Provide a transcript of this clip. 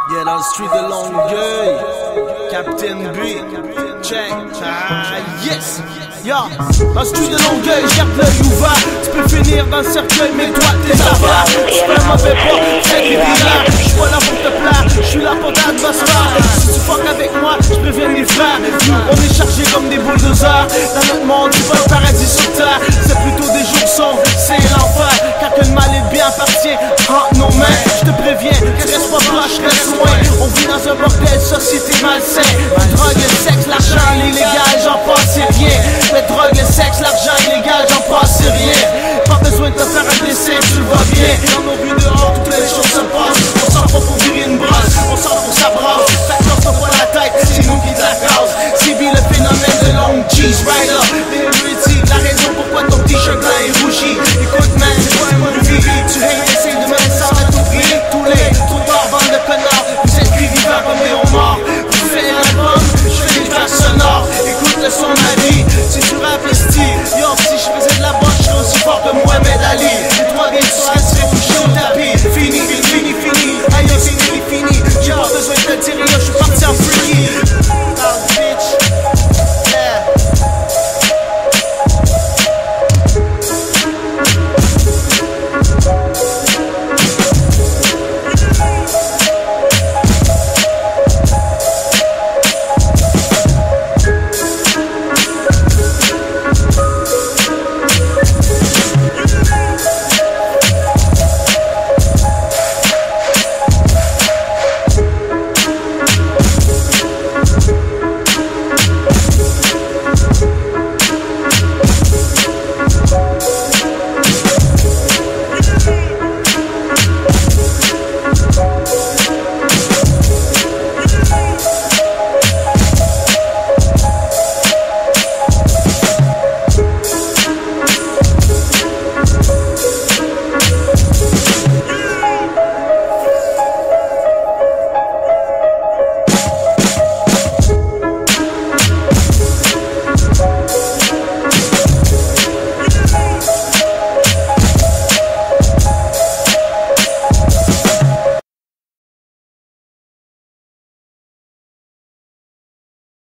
Yeah, dans le street de Longueuil, Captain B, check, yes, yeah. Dans le street de Longueuil, garde l'œil ouvert. Tu peux finir dans le cercueil, mais toi t'es affaires. Tu fais un mauvais pas, c'est criminel. J'suis pas là pour te plaire, j'suis là pour t'atmosphère. Si tu fuck avec moi, j'préviens mes frères. Nous, on est chargés comme des bulldozers. Dans notre monde, c'est pas le paradis sur terre. C'est plutôt des jours sombres, c'est l'enfer. Car que le mal est bien appartient entre nos mains. J'te préviens, tu restes pas proche, reste loin. On vit dans un bordel, société malsaine.